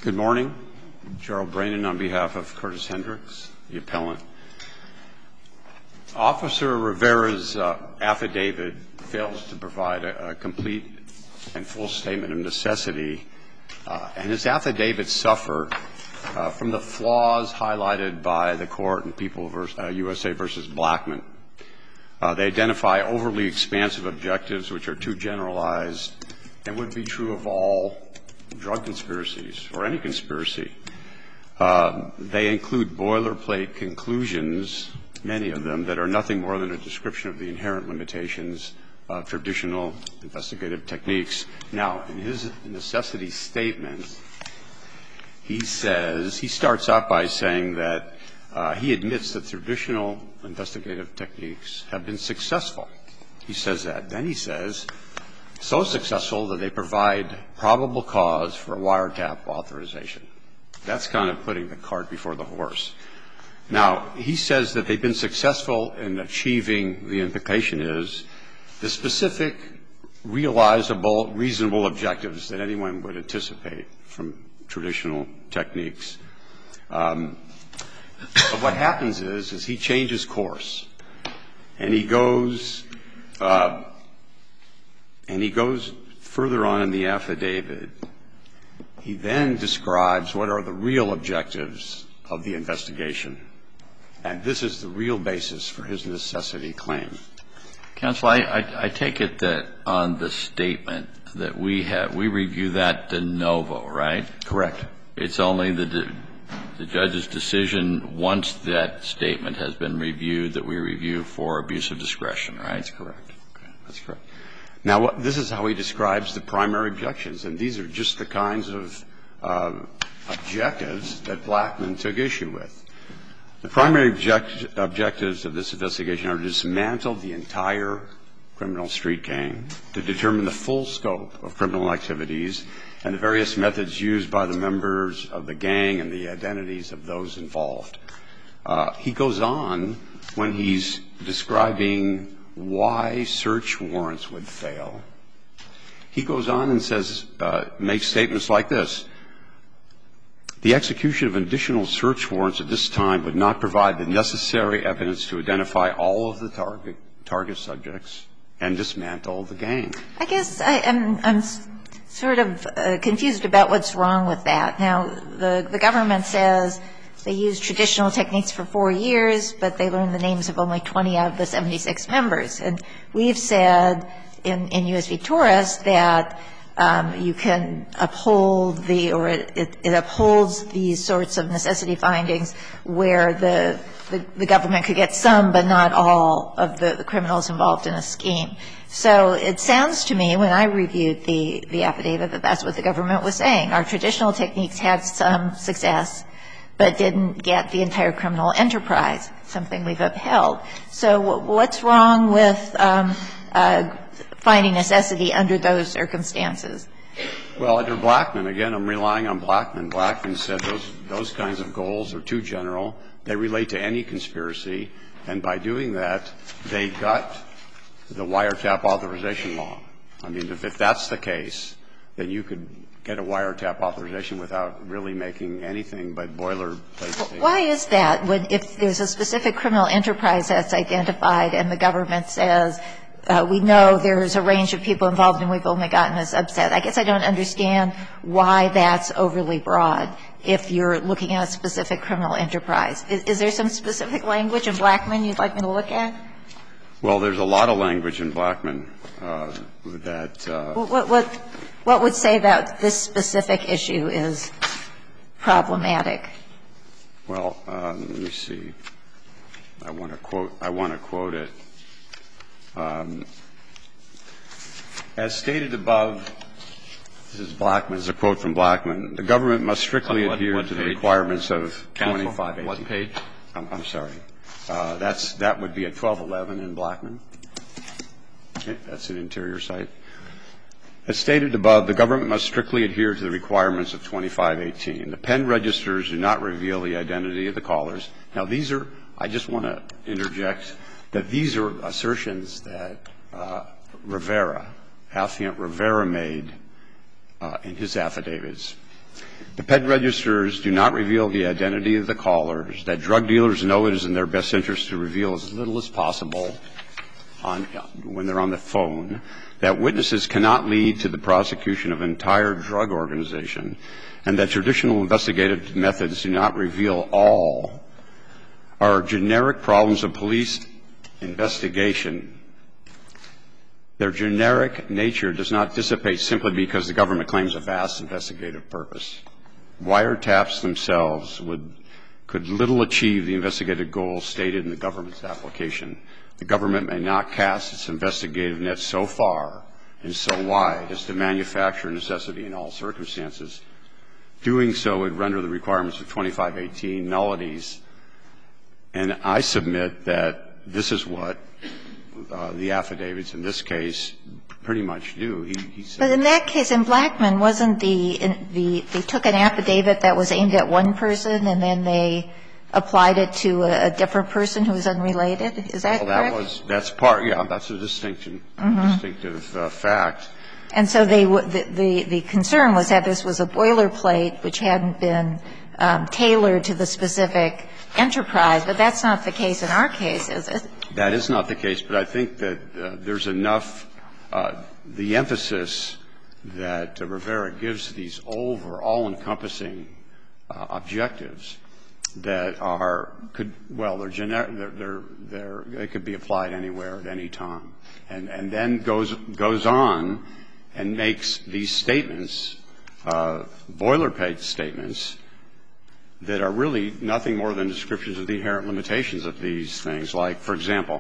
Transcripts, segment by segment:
Good morning. Gerald Brannon on behalf of Curtis Hendricks, the appellant. Officer Rivera's affidavit fails to provide a complete and full statement of necessity, and his affidavits suffer from the flaws highlighted by the court in People USA v. Blackman. They identify overly expansive objectives which are too generalized and would be true of all drug conspiracies or any conspiracy. They include boilerplate conclusions, many of them, that are nothing more than a description of the inherent limitations of traditional investigative techniques. Now, in his necessity statement, he starts out by saying that he admits that traditional investigative techniques have been successful. He says that. Then he says, so successful that they provide probable cause for a wiretap authorization. That's kind of putting the cart before the horse. Now, he says that they've been successful in achieving, the implication is, the specific, realizable, reasonable objectives that anyone would anticipate from traditional techniques. But what happens is he changes course, and he goes further on in the affidavit. He then describes what are the real objectives of the investigation, and this is the real basis for his necessity claim. Counsel, I take it that on the statement that we review that de novo, right? Correct. It's only the judge's decision once that statement has been reviewed that we review for abuse of discretion, right? That's correct. Okay. That's correct. Now, this is how he describes the primary objections, and these are just the kinds of objectives that Blackman took issue with. The primary objectives of this investigation are to dismantle the entire criminal street gang, to determine the full scope of criminal activities and the various methods used by the members of the gang and the identities of those involved. He goes on when he's describing why search warrants would fail. He goes on and says, makes statements like this. The execution of additional search warrants at this time would not provide the necessary evidence to identify all of the target subjects and dismantle the gang. I guess I'm sort of confused about what's wrong with that. Now, the government says they used traditional techniques for 4 years, but they learned the names of only 20 out of the 76 members. And we've said in U.S. v. Torres that you can uphold it upholds these sorts of necessity findings where the government could get some but not all of the criminals involved in a scheme. So it sounds to me, when I reviewed the affidavit, that that's what the government was saying. Our traditional techniques had some success, but didn't get the entire criminal enterprise, something we've upheld. So what's wrong with finding necessity under those circumstances? Well, under Blackman, again, I'm relying on Blackman. Blackman said those kinds of goals are too general. They relate to any conspiracy. And by doing that, they got the wiretap authorization law. I mean, if that's the case, then you could get a wiretap authorization without really making anything but boilerplate statements. Why is that? If there's a specific criminal enterprise that's identified and the government says, we know there's a range of people involved and we've only gotten a subset, I guess I don't understand why that's overly broad if you're looking at a specific criminal enterprise. Is there some specific language in Blackman you'd like me to look at? Well, there's a lot of language in Blackman that What would say that this specific issue is problematic? Well, let me see. I want to quote it. As stated above, this is Blackman. This is a quote from Blackman. The government must strictly adhere to the requirements of 2518. What page? I'm sorry. That would be at 1211 in Blackman. That's an interior site. As stated above, the government must strictly adhere to the requirements of 2518. The pen registers do not reveal the identity of the callers. Now, these are – I just want to interject that these are assertions that Rivera, Affiant Rivera, made in his affidavits. The pen registers do not reveal the identity of the callers, that drug dealers know it is in their best interest to reveal as little as possible when they're on the phone, that witnesses cannot lead to the prosecution of an entire drug organization, and that traditional investigative methods do not reveal all, are generic problems of police investigation. Their generic nature does not dissipate simply because the government claims a vast investigative purpose. Wiretaps themselves could little achieve the investigative goals stated in the government's application. The government may not cast its investigative net so far and so wide as to manufacture necessity in all circumstances. Doing so would render the requirements of 2518 nullities. And I submit that this is what the affidavits in this case pretty much do. He said, but in that case, in Blackmun, wasn't they took an affidavit that was aimed at one person and then they applied it to a different person who was unrelated? Is that correct? That's a distinction, distinctive fact. And so the concern was that this was a boilerplate which hadn't been tailored to the specific enterprise, but that's not the case in our case, is it? That is not the case, but I think that there's enough the emphasis that Rivera gives to these all-encompassing objectives that they're generic, they could be applied anywhere at any time, and then goes on and makes these statements, boilerplate statements, that are really nothing more than descriptions of the inherent limitations of these things. Like, for example,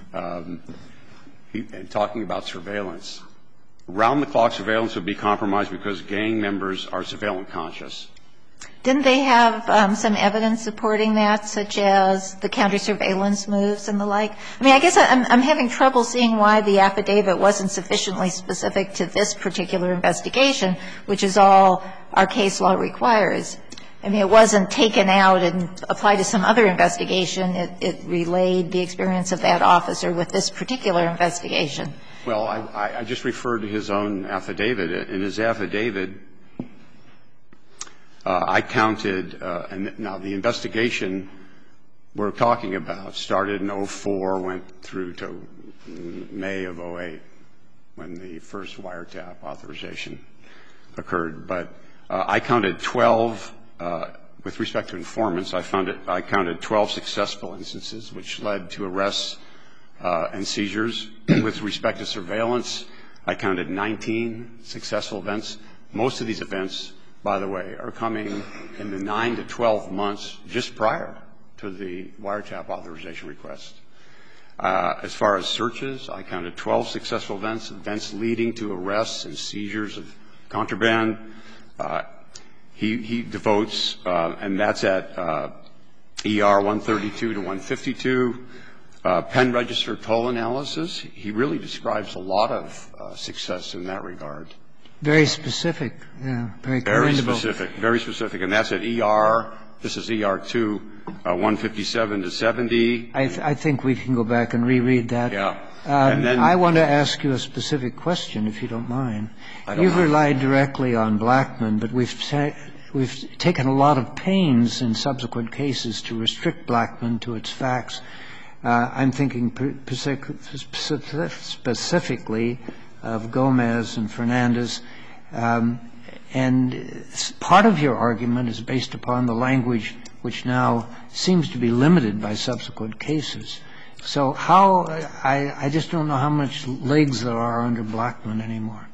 talking about surveillance. Round-the-clock surveillance would be compromised because gang members are surveillance conscious. Didn't they have some evidence supporting that, such as the counter-surveillance moves and the like? I mean, I guess I'm having trouble seeing why the affidavit wasn't sufficiently specific to this particular investigation, which is all our case law requires. I mean, it wasn't taken out and applied to some other investigation. It relayed the experience of that officer with this particular investigation. Well, I just referred to his own affidavit. In his affidavit, I counted, and now the investigation we're talking about started in 2004, went through to May of 2008, when the first wiretap authorization occurred. But I counted 12. With respect to informants, I counted 12 successful instances, which led to arrests and seizures. With respect to surveillance, I counted 19 successful events. Most of these events, by the way, are coming in the 9 to 12 months just prior to the wiretap authorization request. As far as searches, I counted 12 successful events leading to arrests and seizures of contraband. He devotes, and that's at ER 132 to 152, pen register toll analysis. He really describes a lot of success in that regard. Very specific. Yeah, very commendable. Very specific. And that's at ER, this is ER 2, 157 to 70. I think we can go back and reread that. Yeah. And then I want to ask you a specific question, if you don't mind. You've relied directly on Blackmun, but we've taken a lot of pains in subsequent cases to restrict Blackmun to its facts. I'm thinking specifically of Gomez and Fernandez. And part of your argument is based upon the language which now seems to be limited by subsequent cases. So I just don't know how much legs there are under Blackmun anymore.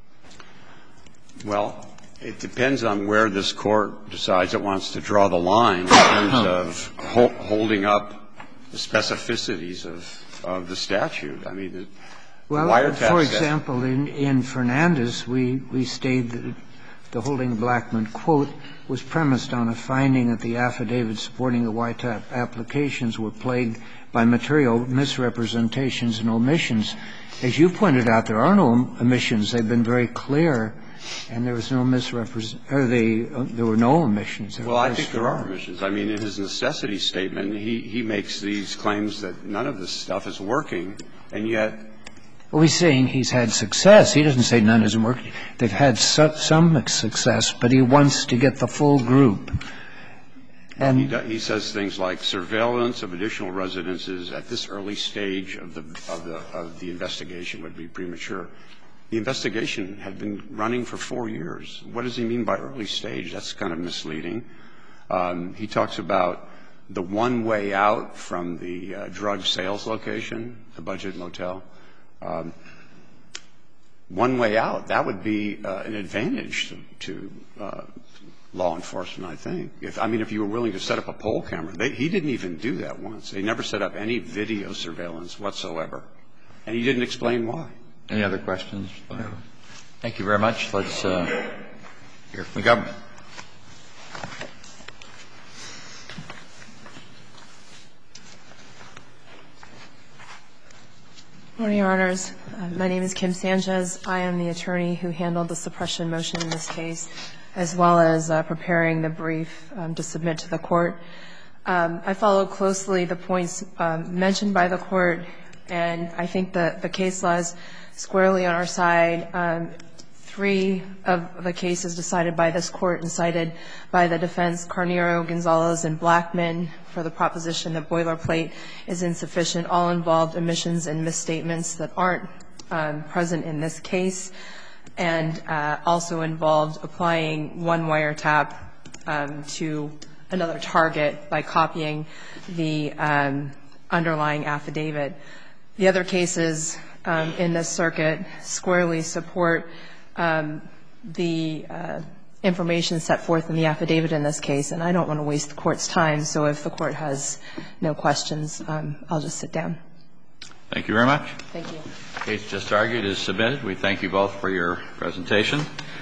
Well, it depends on where this Court decides it wants to draw the line in terms of holding up the specificities of the statute. I mean, the wiretap statute. For example, in Fernandez, we stated that the holding of Blackmun, quote, was premised on a finding that the affidavits supporting the wiretap applications were plagued by material misrepresentations and omissions. As you pointed out, there are no omissions. They've been very clear, and there was no there were no omissions. Well, I think there are omissions. I mean, in his necessity statement, he makes these claims that none of this stuff is working, and yet Well, he's saying he's had success. He doesn't say none hasn't worked. They've had some success, but he wants to get the full group. And he says things like surveillance of additional residences at this early stage of the investigation would be premature. The investigation had been running for 4 years. What does he mean by early stage? That's kind of misleading. He talks about the one way out from the drug sales location, the Budget Motel. One way out, that would be an advantage to law enforcement, I think. If you were willing to set up a poll camera. He didn't even do that once. They never set up any video surveillance whatsoever. And he didn't explain why. Any other questions? No. Thank you very much. Let's hear from the government. Good morning, Your Honors. My name is Kim Sanchez. I am the attorney who handled the suppression motion in this case, as well as preparing the brief to submit to the court. I followed closely the points mentioned by the court, and I think the case law is squarely on our side. 3 of the cases decided by this court and cited by the defense, Carnero, Gonzalez, and Blackman, for the proposition that boilerplate is insufficient, all involved omissions and misstatements that aren't present in this case, and also involved applying one wiretap to another target by copying the underlying affidavit. The other cases in this circuit squarely support the information set forth in the affidavit in this case, and I don't want to waste the court's time, so if the court has no questions, I'll just sit down. Thank you very much. Thank you. The case just argued is submitted. We thank you both for your presentation.